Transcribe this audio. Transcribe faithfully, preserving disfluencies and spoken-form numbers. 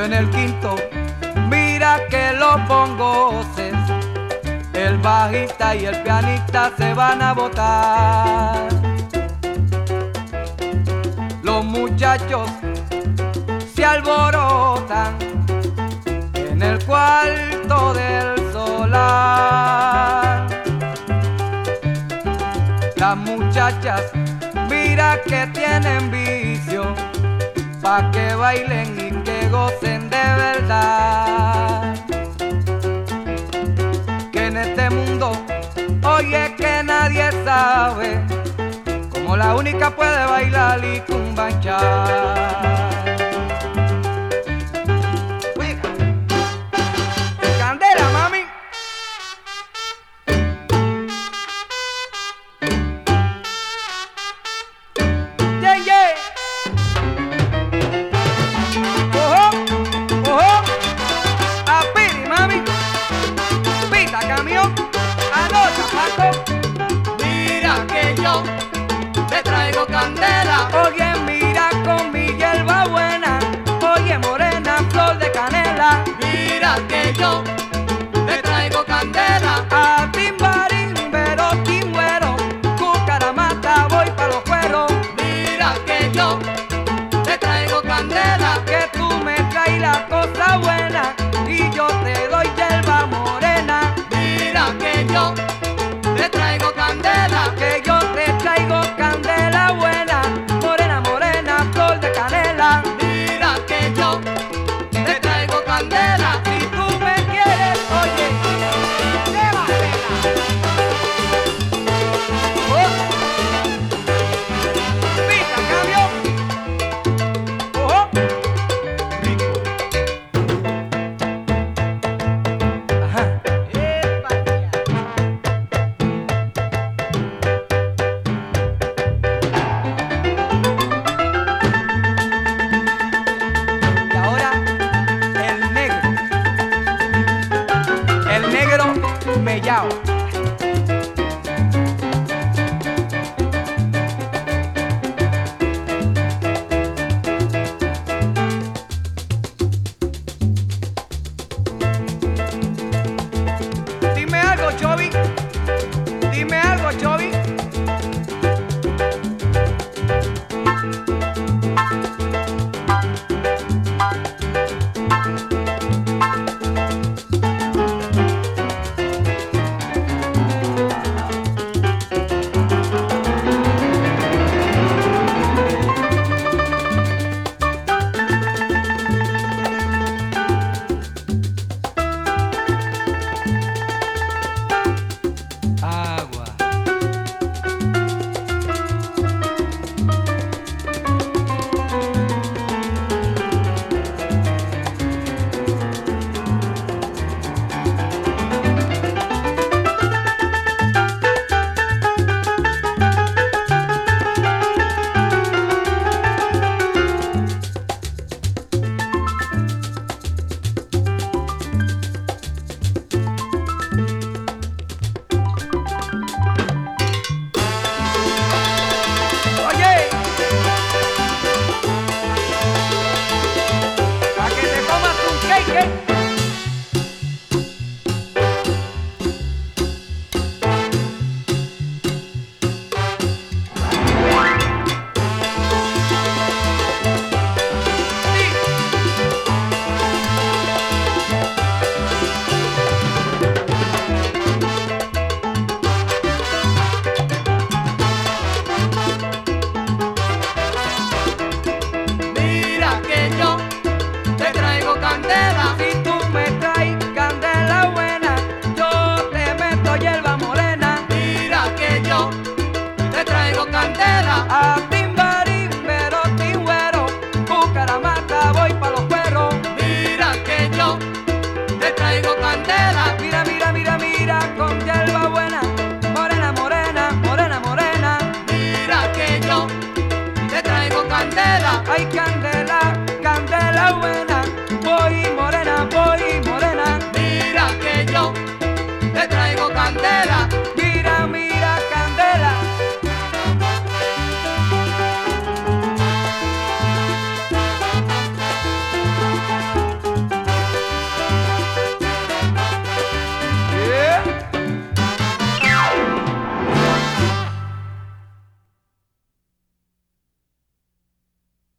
en el quinto, mira que los bongoses, el bajista y el pianista se van a botar. Los muchachos se alborotan en el cuarto del solar. Las muchachas, mira que tienen vicio, pa' que bailen y que gocen de verdad. Que en este mundo, oye, que nadie sabe cómo la única puede bailar y cumbanchar. Candela, mami. Yeah, yeah. Ojo, ojo. A Piri, mami. Pita, camión. Anota, Paco. Mira que yo te traigo candela. Oye, mira con mi hierba buena. Oye, morena, flor de canela. Mira que yo te traigo candela. A timbarín, pero timbuero. Cucaramata, voy pa' los cueros. Mira que yo te traigo candela. Que tú me traes la cosa buena y yo te doy hierba morena. Mira que yo te traigo candela. Que yo te traigo candela buena. Morena, morena, flor de canela. Mira que yo te traigo candela. Si tú me quieres, oye, llévatela. Oh. Pita, cambio. Ojo. Rico. Ajá. Y ahora el negro, el negro mellao. Dime algo, Chovi. Dime algo, Chovi. Agua. Oye, pa' que te comas un cake. Mira que yo te traigo candela. Si tú me traes candela buena, yo te meto hierba morena. Mira que yo te traigo candela. A